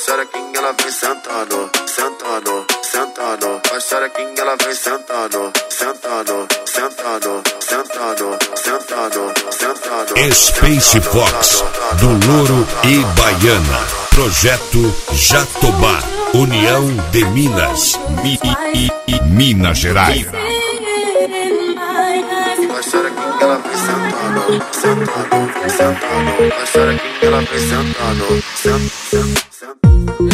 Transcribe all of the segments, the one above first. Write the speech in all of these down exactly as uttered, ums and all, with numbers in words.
xerequinha, ela vem sentando, sentando, sentando. Com a xerequinha, ela vem sentando, sentando, sentando, sentando, sentando, sentando. Space Fox, do Louro e Baiana. Projeto Jatobá, União de Minas, Mi, Mi, Mi, Minas Gerais. Com a xerequinha, ela vem sentando, sentando, sentando. Com a xerequinha, ela vem sentando, sentando, sentando.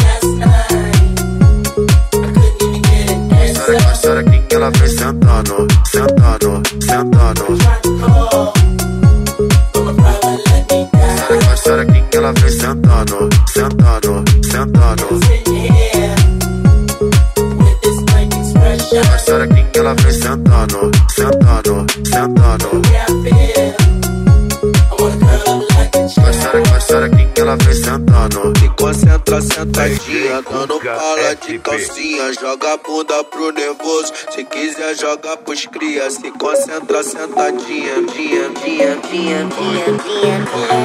Com a xerequinha, ela vem sentando, sentando, sentando. Com a xerequinha, ela vem sentando, sentando, sentando. Com a xerequinha, ela vem sentando, sentando, sentando. Com a xerequinha, ela vem sentando. Se concentra sentadinha, dando pala de calcinha. Joga a bunda pro nervoso, se quiser joga pros cria. Se concentra sentadinha, dia, dia, dia, dia, dia.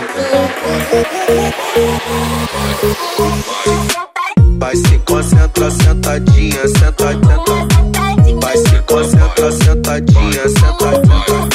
Vai se concentra sentadinha, sentadinha. Vai se concentra sentadinha, sentadinha.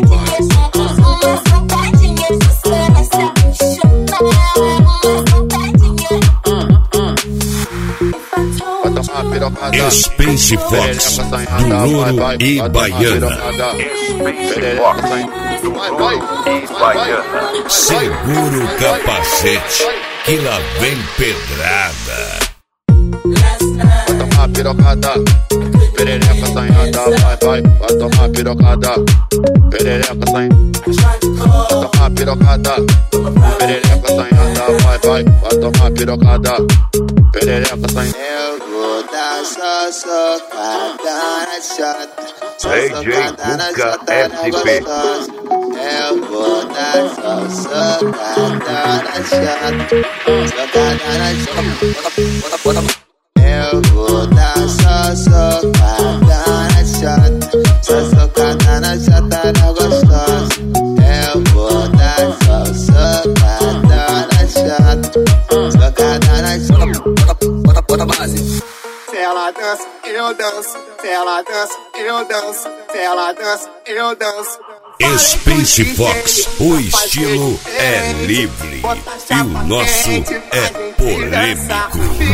Space Fox, do Louro e Baiana. Space Fox, do Louro e Baiana. Segura o capacete, que lá vem pedrada. Vai tomar pirocada, perereca assanhada, vai, vai, vai tomar pirocada, perereca assanhada. Vai tomar pirocada, perereca assanhada, vai, vai, vai tomar pirocada, perereca assanhada. Eu vou dar só socada na chata, só D J socada na Cuca chata S P. Eu vou dar só socada na chata, socada na chata. Eu vou dar só socada na chata, só socada na chata na gostosa. Eu vou dar só socada na chata, socada na chata. Bota, bota base. Se ela dança, eu danço. Se ela dança, eu danço. Se ela dança, eu danço. Space Fox, o estilo é livre e o nosso é polêmico.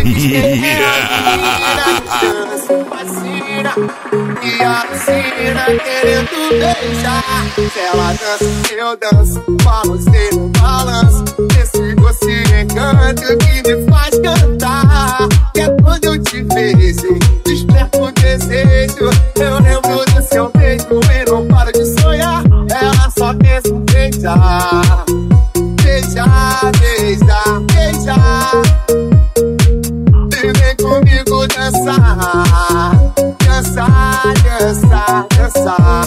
E a piscina querendo beijar. Se ela dança, eu danço. Balancei no balanço. Esse doce encanto que me faz cantar. Que é quando eu te vejo, desperto o desejo. Eu lembro do seu beijo e não paro de sonhar. Ela só pensa em beijar, beijar, beijar, beijar. E vem comigo dançar, dançar, dançar, dançar.